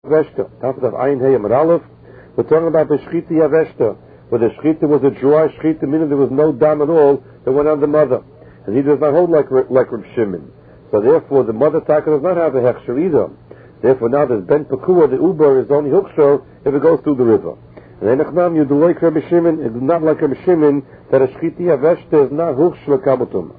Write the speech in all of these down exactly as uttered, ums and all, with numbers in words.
Veshta. After that, Ayin Hey Amar Aleph, we're talking about the Shchita Yaveshta, where the Shchita was a dry Shchita, meaning there was no dam at all that went on the mother. And he does not hold like like Reb Shimon. So therefore, the mother Taka does not have a Hechsher either. Therefore, now there's Ben Pekua, the Uber is only Hechsher if it goes through the river. And then Echnam, you do like Reb Shimon, it is not like Reb Shimon that a Shchita Yaveshta is not Hechsher Kabutum.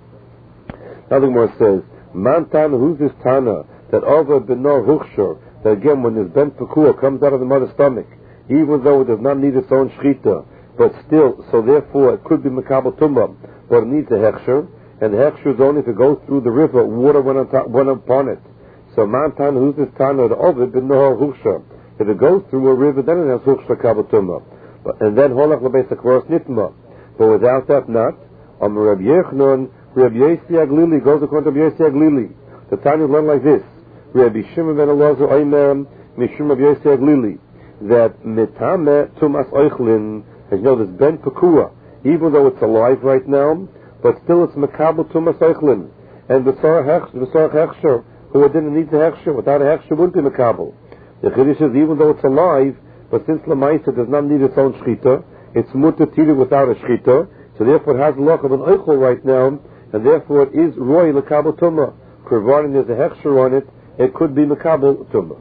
Now the Gemara says, Man Tana, who's this Tana that over Benor Hechsher? That again, when this Ben Pekua comes out of the mother's stomach, even though it does not need its own shchita, but still, so therefore it could be Mekabel Tumah, but it needs a Hechsher, and the Hechsher is only if it goes through the river, water went, on top, went upon it. So Mantan, who's this Tana, the Ovid, Ben Nohar Huksha. If it goes through a river, then it has Huksha Kabel Tumah. And then Holach Lebes Akvaros Nitma. But without that, not. On Rabbi Yechnon, Rabbi Yesi Aglili goes according to Rabbi Yesi Aglili. The Tana learned like this. Rabbi Shimon ben Elazar Omer Mishum Rabbi Yosef Aglili that mitame tumas oichlin, as you know, this Ben Pekua, even though it's alive right now, but still it's mekabel tumas oichlin, and the Sarah Hechsher, who didn't need the Hechsher, without a Hechsher wouldn't be mekabel. The Chiddush is even though it's alive, but since Lamaisa does not need its own shchita, it's mutter tira without a shchita, so therefore it has the loch of an oichel right now, and therefore it is roy lekabel tumah, providing there's a Hechsher on it. It could be Mekabel Tumah.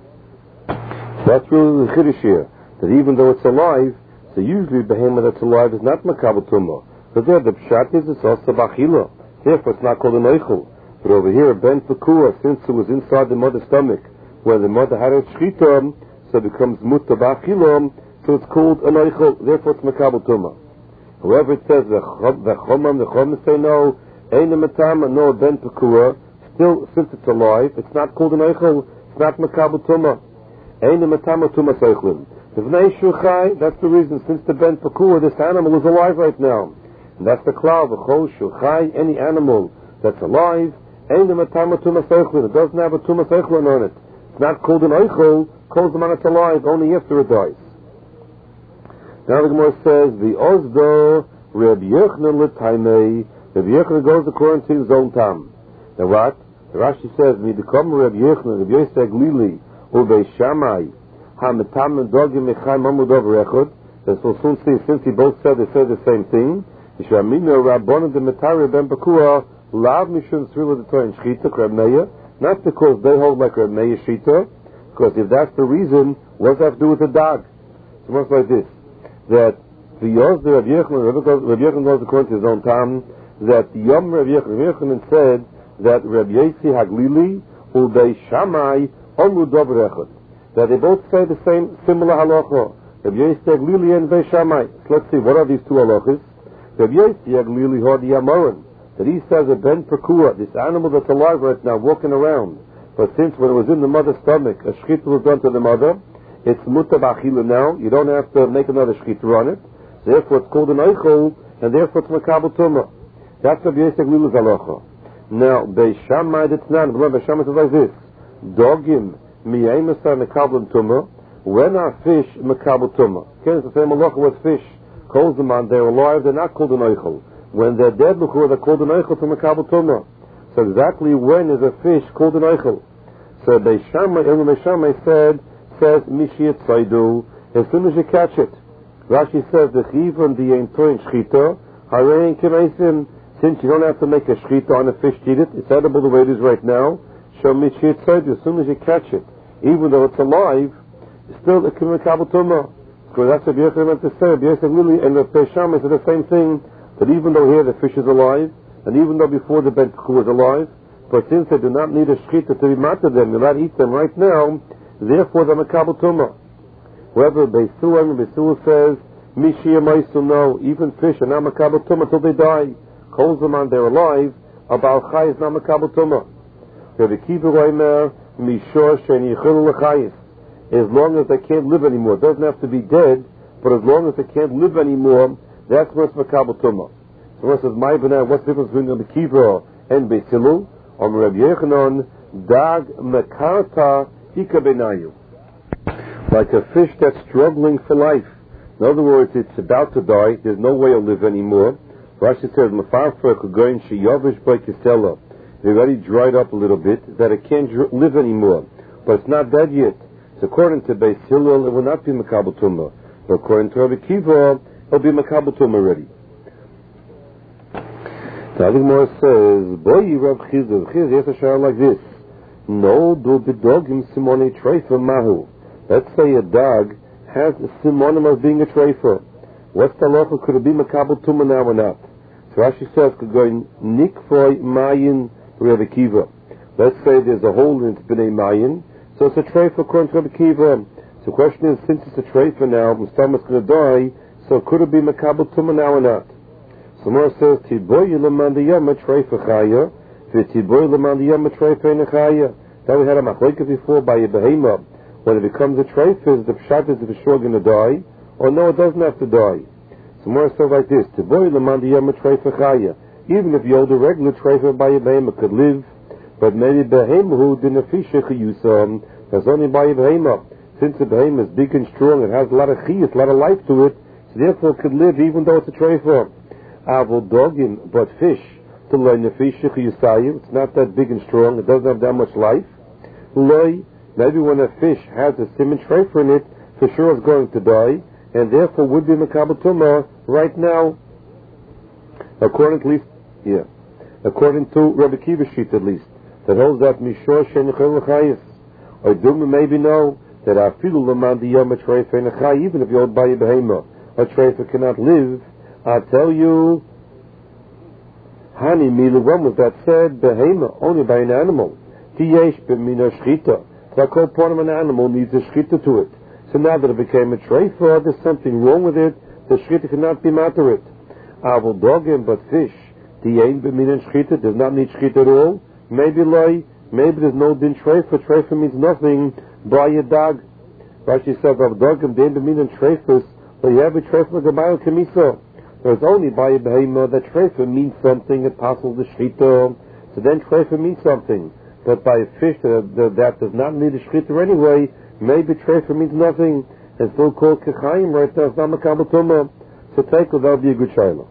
That's really the Chiddush here, that even though it's alive, so usually behemoth that's alive is not Mekabel Tumah. But there, the Pshat is it's also Bachila. Therefore, it's not called an Eichel. But over here, Ben Pekua, since it was inside the mother's stomach, where the mother had a Shchita, so it becomes Mutta Bachila, so it's called an Eichel. Therefore, it's Mekabel Tumah. However, it says, the Chomam, the Chomam say no, Ein Matam, no Ben Pekua. Still, since it's alive, it's not called an eichel, it's not Mekabel Tumah. Ein Matama Tumah Seichlin. V'nei Shulchai, that's the reason, since the Ben Pekua, this animal is alive right now. And that's the cloud, V'chol Shulchai, any animal that's alive, Ein Matama Tumah Seichlin. It doesn't have a Tumah Seichlin on it. It's not called an eichel, calls them on it's alive, only after it dies. Now the Gemara says, the Ozdo, Reb Yochanan L'Taimei, Reb Yochanan goes according to his own tam. Now what? The Rashi says, "Midikam Reb Yochanan, Reb Yosef Aglili, Ubei Shammai, Hamitam and Dogim Mechai Mamud over Echad." That will soon see, since he both said they said the same thing. Yishamina Rabbon de Metari Ben Pekua Lav Mishum Tzrila the Torah Shchita Reb Meir, not because they hold like Reb Meir Shita, because if that's the reason, what does that have to do with the dog? So much like this, that the Yos the Reb Yochanan, Reb Yochanan goes according to his own time, that the Yom Reb Yochanan said that Reb Yesi Haglili Ubei Shammai Omru Dover Echad, that they both say the same similar halacha. Reb Yesi Haglili and Ubei Shammai. So let's see, what are these two halachas? Reb Yesi Haglili Hodi Amoran, that he says a Ben Pekua, this animal that's alive right now, walking around, but since when it was in the mother's stomach, a shchita was done to the mother, it's muta b'achila now, you don't have to make another shchita on it, therefore it's called an eichel, and therefore it's Mekabel Tumah. That's Reb Yesi Haglili's halacha. Now, Beishamai Ditznan, remember, Beishamai says like this, Dogim Miyaimasar Mekabel Tumah, when are fish Mekabel Tumah? Okay, it's the same halacha with fish. Calls them on, they're alive, they're not called an eichel. When they're dead, look, they're called an eichel to Mekabel Tumah. So exactly when is a fish called an eichel? So Beishamai, Ilma Beishamai said, says, Mishiyat Saidu, as soon as you catch it. Rashi says, the Chivon Diyen Toin Shchita, Harein Kimaisim, since you don't have to make a shchita on a fish to eat it, it's edible the way it is right now. Show me shit said as soon as you catch it, even though it's alive, it's still a Mekabel Tumah. Because that's what Yosef meant to say. Yosef Lili and the Pesham is the same thing. That even though here the fish is alive, and even though before the Ben Pekua was alive, but since they do not need a shchita to be matter them, you not eat them right now, therefore they're Mekabel Tumah. However, Beisua and Beisua says, Mishia Maisu, no, even fish are not Mekabel Tumah until they die. Calls them on, they're alive, a Baal Chai is not Mekabel Tumah. Rabbi Kiva Reimer, Mishor Sheni Yichil L'chayis. As long as they can't live anymore, it doesn't have to be dead, but as long as they can't live anymore, that's where it's Mekabel Tumah. So when it says, my B'nai, what's the difference between Rabbi Kiva and Beisilu? On Rabbi Yochanan, Dag Mekarta Ika Benayu. Like a fish that's struggling for life. In other words, it's about to die, there's no way to live anymore. Rashi says, "Mafarfa kugoyin sheyovish by kisela." It already dried up a little bit, that it can't live anymore, but it's not dead yet. So according to Beis Hillel, it will not be Makabel Tumah. But according to Rabbi Kiva, it will be Makabel Tumah already. The other Gemara says, Boy, Rav Chizah, Chizah, yes, a shah like this. No, do bedogim simone treifa mahu. Let's say a dog has a simonim of being a treifa. What's the halacha? Could it be Makabel Tumah now or not? So Rashi says, could go in Nikfoi Mayin Rabbi Kiva. Let's say there's a hole and it's been a Mayin, so it's a treifa according to Rabbi Kiva. So the question is, since it's a treifa now, the stomach's going to die, so could it be Makabel Tumah now or not? So Mor says, Tiboy Lamandiyama treifa chaya, V'tiboy Lamandiyama treifa nechaya. That we had a machlokes before by a behema. When it becomes a treifa, is the pshat is for sure going to die, or no, it doesn't have to die. So Mor says like this, Tiboy Lamandiyama treifa chaya. Even if you hold a regular treifa by a behema, could live, but maybe behema who didn't fisher yusam, that's only by a behema. Since the behema is big and strong, it has a lot of chiyus, a lot of life to it, so therefore it could live even though it's a treifa. Avol dogim, but fish, to learn the fish, it's not that big and strong, it doesn't have that much life. Loi, maybe when a fish has a simon treifa in it, for sure it's going to die, and therefore would be Makabel Tumah right now, according to least, yeah, according to Rabbi Kiva sheet at least, that holds that Mishor Shenichel L'chayis. Or do we maybe know that Afilu L'man Diyam a treifa nechai, even if you hold by a behema, a treifa cannot live. I'll tell you, Hani Milu, when was that said? Behema, only by an animal. Tiyesh b'mina shchita. So I call part of an animal needs a shchita to it. So now that it became a treifa, there's something wrong with it. The shchita cannot be matter it. Avol dogim, but fish. Tiyein b'mina shchita does not need shchita at all. Maybe loy, maybe there's no din treifa. Treifa means nothing by a dog. Rashi says, Av dogim, dein b'mina treifas, but you have a treifa l'gabayel kemiso. There's only by a behema that treifa means something, it passes the shchita, so then treifa means something. But by a fish that, that, that does not need a shchita anyway, maybe treifa means nothing. It's still called kechayim right now, it's not Makabel Tumah. So take it, that'll be a good shayla.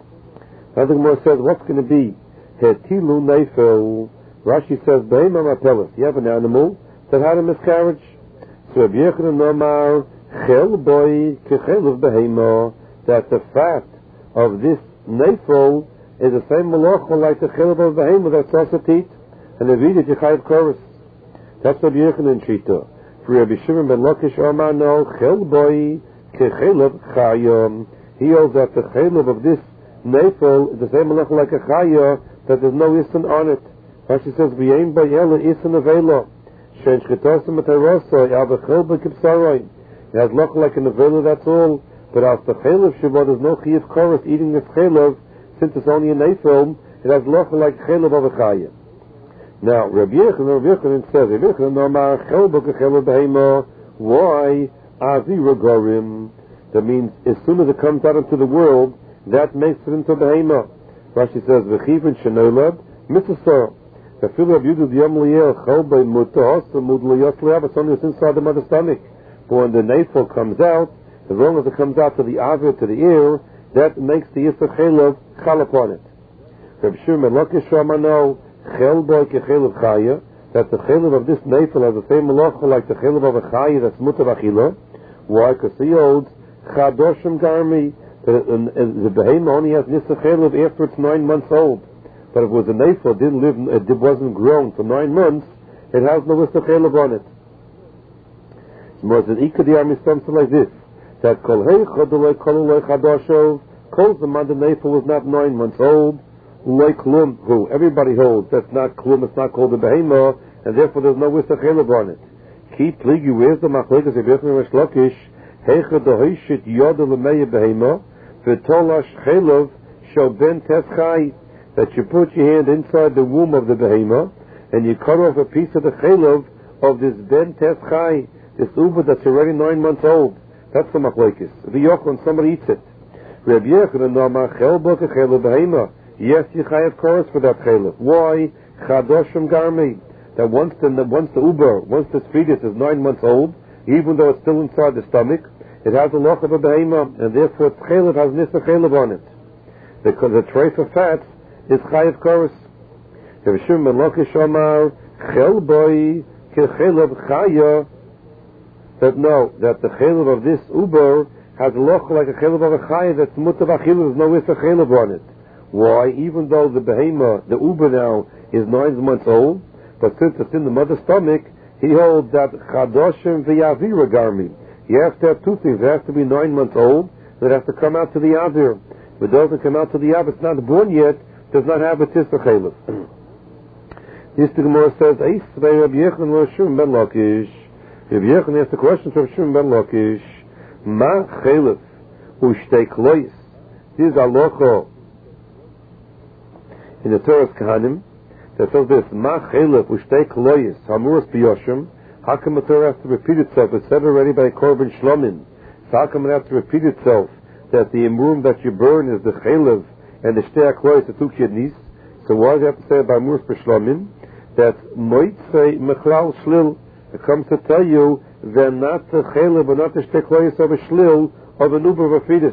Another Gemara says, what's going to be? Hetilu neifel. Rashi says, behema matelis. You have an animal that had a miscarriage. So Rabbi Yochanan Nomar, chel boy kechel of behema, that the fat of this neifel is the same malacha like the chilab of behema that's also teat, and the read it Yechayev chorus. That's Rabbi Yochanan Shita. For Rabbi Shimon ben Lakish Omar no chel boy kechilab chayim. He holds that the chilab of this neifel is the same malacha like a chaya, that there's no isin on it. Rashi says v'yein bayela isin avela shein shchitasim atarosa yav chel b'kipsarai. It has malacha like an avela, that's all. But as the chaylev Shabbat, there's no chiyuv chorus eating this chaylev, since it's only a neifel, it has locha like chaylev of a chayah. Now, Rabbi Yochanan, Rabbi Yochanan says, Rabbi Yochanan Nomar chelbo kechelev behema. Why? Azira gorim. That means, as soon as it comes out into the world, that makes it into behema. Rashi says, v'chivin shenolad mitzvah. The fil Rabbi Yudah Yom Liel chelbo mutah samud liyos liyav. It's only inside the mother's stomach. But when the neifel comes out, as long as it comes out to the avir, to the ear, that makes the Yisra Chelev chal upon it. Reb Shimon Lakish Ramano Chel boy kechelev chaya, that the chelev of this neifel has the same malacha like the chelev of a chaya that's mutar achila. Why? Because he holds chadoshim garmi, that the behema only has Yisra Chelev after it's nine months old. But if it was a neifel, it didn't live, it wasn't grown for nine months, it has no Yisra Chelev on it. More than ikadiyar something like this. That kol heichad loy kol loy chadashov, kol zaman the neifel was not nine months old, loy klum, who everybody holds, that's not klum, it's not called a behema, and therefore there's no Yisra Chelev on it. Ki pligi, where's the machlekes of Yochanan Resh Lakish, heichad dohishit yoda l'meya behema, v'tolash chelev shel ben teschai, that you put your hand inside the womb of the behema, and you cut off a piece of the chelev of this ben teschai, this uber that's already nine months old. That's the machlekes. V'yochon, somebody eats it. Rabbi Yochanan Nomar chelbo kechelev behema. Yes, you chayev chorus for that chelev. Why? Chadoshim garmi. That once the once the uber, once the fetus is nine months old, even though it's still inside the stomach, it has a loch of a behema, and therefore its chelev has nisa chelev on it. Because the tray for fats is chayev chorus. Rabbi Shimon ben Lakish Omar chelboi kechelev chaya. that no, that the chaylev of this uber has a loch like a chaylev of a chay that's mutav achilus, no issa chaylev on it. Why? Even though the behema, the uber now, is nine months old, but since it's in the mother's stomach, he holds that chadoshim v'yavira garmi. You have to have two things. It has to be nine months old, and it has to come out to the avir. If it doesn't come out to the avir, it's not born yet, does not have a tissa chaylev. This the Gemara says, Eis v'ei Rabbi Yechon lo Shimon ben Lakish. Rabbi Yechon asked the question to Shimon ben Lakish, Ma chaylev u'shtei klois. This is halacha in the Torah's Kahanim that says this, Ma chaylev u'shtei klois hamuras b'yoshim. How come the Torah has to repeat itself? It's said already by Korban Shlomim. So how come it has to repeat itself that the imurim that you burn is the chaylev and the shtei klois, the two kidneys? So why do you have to say it by Muras b'Shlomim? That moitzei mechlal shlil. It comes to tell you they're not the chaylev, but not the shtei klois of a shlil of an uber of a fetus.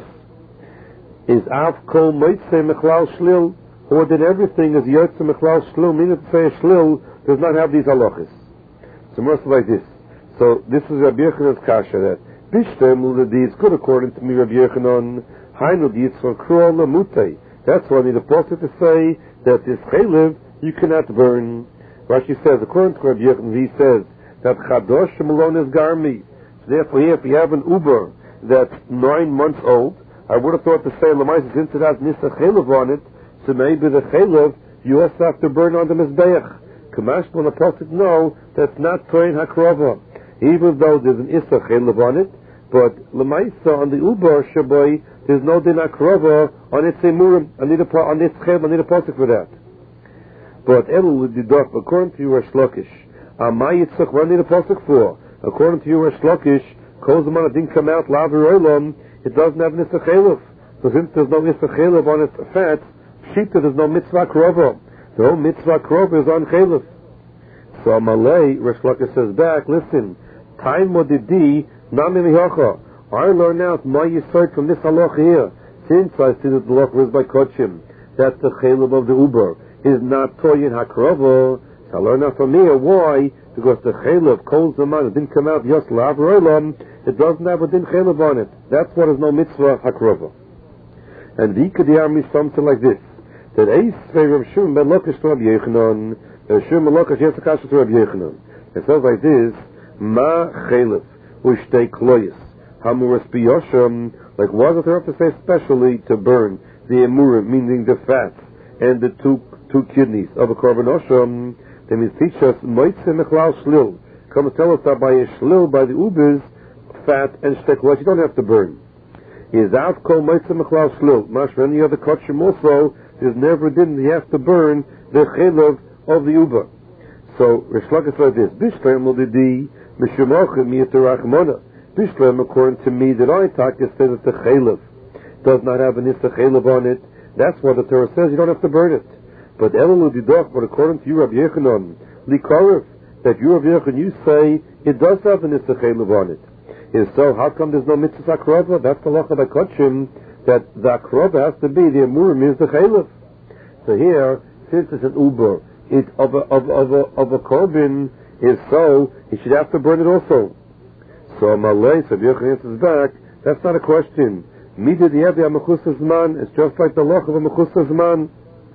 Is av kol moitzei mechlal shlil, or that everything is yotze mechlal shlil, meaning to say a shlil does not have these halachas. So more like this. So this is Rabbi Yechanan's kasha that bishtem l'di is good according to me, Rabbi Yechanan. Hainu di yitzchon kruol lamutei. That's why I need a prophet to say that this chaylev you cannot burn. Rashi says, according to Rabbi Yechanan, he says that chadosh malon is garmi. So therefore, here, if you have an uber that's nine months old, I would have thought to say lamais since it has nisa chaylev on it, so maybe the chaylev you also have to burn on the mizbeach. Kamash when the prophet know that's not toin hakrova, even though there's an issa chaylev on it, but lamaisa on the uber shaboy there's no din hakrova on its emurim. I need a on its chaylev. I need a prophet for that. But Elul Didok, according to you, Resh Lakish, Amay Yitzchak, what do I need a pasuk for? According to you, Resh Lakish, Kozman didn't come out, Lavi Olam, it doesn't have Nisa Chaylev. So since there's no Nisa Chaylev on its fat, Shita, there's no Mitzvah Krova. The whole Mitzvah Krova is on Chaylev. So Amalei, Resh Lakish says back, listen, Time Modidi, Nami Mihocha. I learn out my Yisrael from this halach here, since I see that the halach was by Kochim, that's the Chaylev of the Uber. Is not toyin hakrova. So I learn out from here why, because the chaylev kol zaman, it didn't come out just lav roilam, it doesn't have a din chaylev on it. That's what is no mitzvah hakrova. And the ikadiyam is something like this, that eis Rav Shimon ben Lakish to Rabbi Yechanan, Rav Shimon ben Lakish yes akasha to Rabbi Yechanan. It says like this, ma chaylev ushtei kloyis hamuras biyosham. Like what does it have to say especially to burn the emurim, meaning the fat and the two two kidneys of a korban osham? They mean teach us moitze mechlal shlil. Come and tell us that by a shlil, by the ubers, fat and shteklot, you don't have to burn. Is out kol moitze mechlal shlil. Mashma, any other kachim also, there's never didn't he have to burn the chaylev of the uber. So Resh Lakish says this: Bishlem l'didi mishumochem miyaterachmona. Bishlem, according to me, that I talk, it says that the chaylev does not have an issa chaylev on it. That's what the Torah says. You don't have to burn it. But Elul Didoch, but according to you, Rabbi Yechanan, Likarif, that you, Rabbi Yechanan, you say it does have an Issa Chaylev on it. If so, how come there's no Mitzvah Akrova? That's the Lacha B'Kotchim, that the Akrova has to be, the Emurim is the Chaylev. So here, since it's an Uber, it, of a, of, of a, of a Korban, if so, he should have to burn it also. So Malay, so Rabbi Yechanan answers back, that's not a question. Mida Diyavi HaMechus Zman, it's just like the Lacha of a Mechus Zman.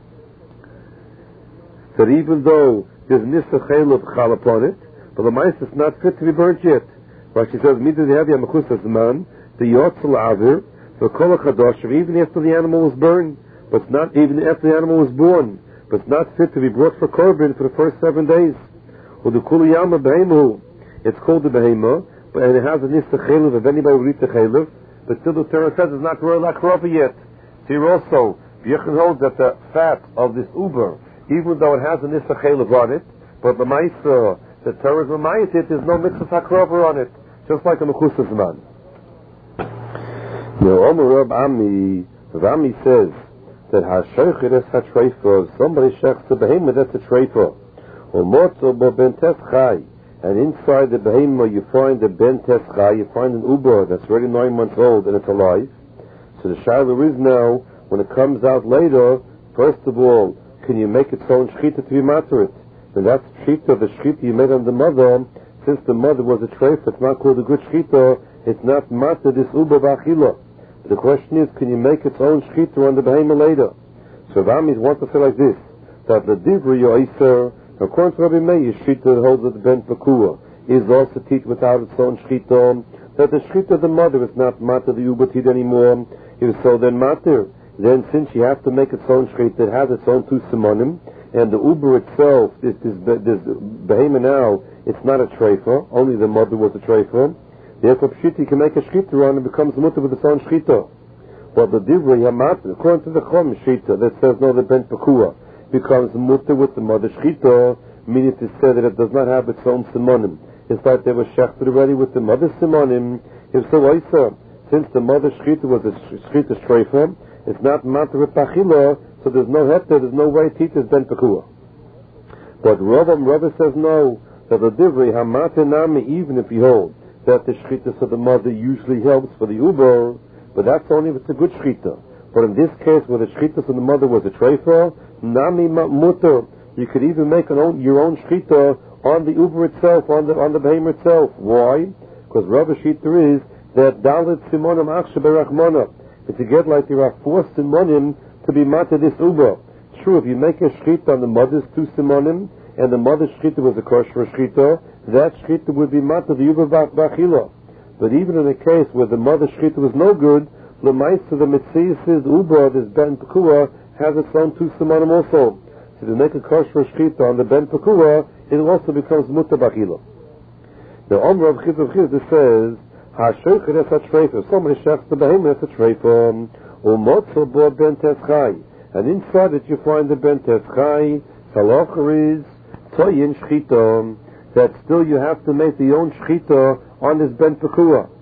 That even though there's Nisa Chaylev Chal upon it, but the mice is not fit to be burnt yet. Rashi says, Midah Dehavi HaMechus HaZman, the Yotzal Avir, the Kol HaChadoshim, even after the animal was burned, but not even after the animal was born, but it's not fit to be brought for Korban for the first seven days. Or the Kul Yama Behemu, it's called the Behema, but and it has a Nisa Chaylev, if anybody would eat the Chaylev, but still the Torah says it's not Royal Akrova yet. So here also, Yechon holds that the fat of this Uber, even though it has an Issa Chaylev on it, but the Maisa, the Torah reminds it, there's no Mitzvah Hakrova on it, just like a Mechus Zman. Now, Omer Rab Ami, Rab Ami says that HaShoichet es HaTreifa, if somebody shechs the Behemoth, that's a Treifa. Or Mortzo bo Ben Teschai, and inside the Behemoth you find the Ben Teschai, you find an Uber that's already nine months old and it's alive. So the Shiloh is now, when it comes out later, first of all, can you make its own shchita to be matter it? And that's shchita, the shchita you made on the mother, since the mother was a treif, it's not called a good shchita, it's not matter this uba b'achila. The question is, can you make its own shchita on the behemoth later? So Ramis wants to say like this, that the divri yoiser, according to Rabbi Meir, shchita that holds that the ben pakua is also teach without its own shchita, that the shchita of the mother is not matter the uba tit anymore. If so, then matter. Then since you have to make its own shchita, it has its own two simonim, and the uber itself, this, this, this behemoth now, it's not a treifa, only the mother was a treifa. Therefore, pshita can make a shchita on and becomes mutter with its own shchita. But the divrei hamat, according to the chom shchita, that says no, the ben pakua becomes mutter with the mother shchita, meaning to say that it does not have its own simonim. It's like they were shechted already with the mother simonim. If so, Isa, since the mother shchita was a shchita treifa, it's not matter with pachila, so there's no heter, there's no way teaches ben pakua. But Ravam Rava says no, that the divrei hamate nami, even if you hold that the shchita of the mother usually helps for the uber, but that's only if it's a good shchita. But in this case, where the shchita of the mother was a treifa, nami mutter, you could even make an own, your own shchita on the uber itself, on the on the behemoth itself. Why? Because Rava shita is that dalit simonim achshe berachmana. It's to get like there are four simonim to be matter this uber. True, if you make a shchita on the mother's two simonim, and the mother's shchita was a kosher shchita, that shchita would be matter the uber b'achila. But even in a case where the mother's shchita was no good, the mice of the mitzias is uber, this ben pakua, has its own two simonim also. So to make a kosher shchita on the ben pakua, it also becomes mutter b'achila. The Omer of Chizur Chizur says, ha-shochet es ha-treifa, somebody shechs the behemoth es ha-treifa, u'motzo bo ben teschai, and inside it you find the ben teschai, halacha is toyin shchita, that still you have to make the own shchita on this ben pakua.